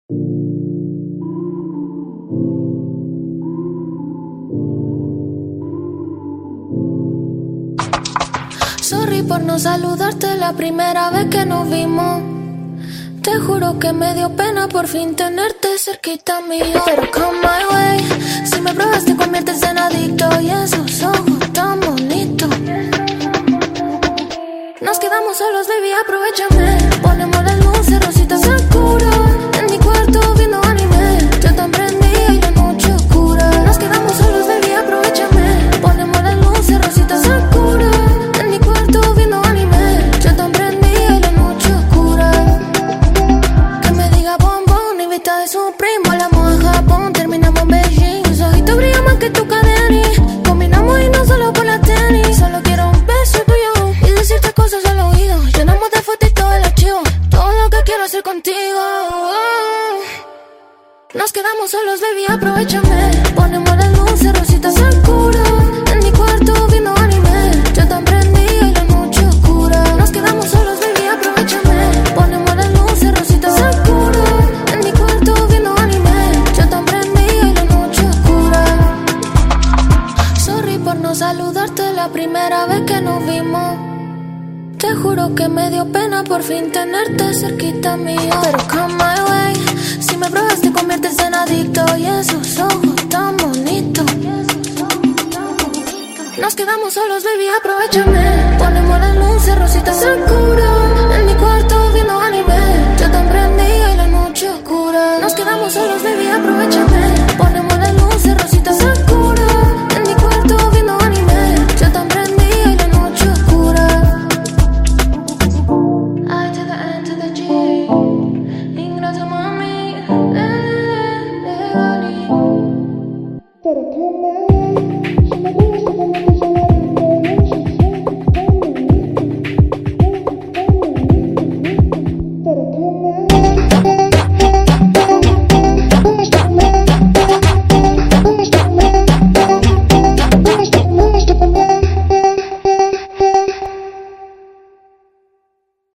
Sorry por no saludarte la primera vez que nos vimos. Te juro que me dio pena por fin tenerte cerquita mío. Pero come my way, si me pruebas te conviertes en adicto. Y esos ojos tan bonitos. Nos quedamos solos, baby, aprovechame. Ponemos las luces, rositas Sakura. En mi cuarto viendo anime. Yo tan prendida y la noche oscura. Nos quedamos solos, baby, aprovechame. Ponemos las luces, rositas Sakura. En mi cuarto viendo anime. Yo tan prendida y la noche oscura. Que me diga bombón, invita de su primo. La moda en Japón, terminamos en Beijing. Tus ojitos brillan más que tu cadena. Combinamos y no solo por la tenis. Solo quiero un beso tuyo y decirte cosas al oído. Llenamos de fotitos el archivo. Todo lo que quiero hacer contigo. Nos quedamos solos, baby, aprovechame. Ponemos las luces, rositas Sakura. En mi cuarto viendo anime. Yo tan prendida y la noche oscura. Nos quedamos solos, baby, aprovechame. Ponemos las luces, rositas Sakura. En mi cuarto viendo anime. Yo tan prendida y la noche oscura. Sorry por no saludarte la primera vez que nos vimos. Te juro que me dio pena por fin tenerte cerquita mío. Pero come my way, si me pruebas te conviertes en adicto. Y esos ojos tan bonitos. Nos quedamos solos, baby, aprovechame. Ponemos las luces, rositas Sakura. En mi cuarto viendo anime. Yo tan prendida y la noche oscura. Nos quedamos solos, baby, aprovechame. Ponemos las luces, rositas Sakura. En mi cuarto viendo anime. Yo tan prendida y la noche oscura. I to the N to the G. Ingrata mami.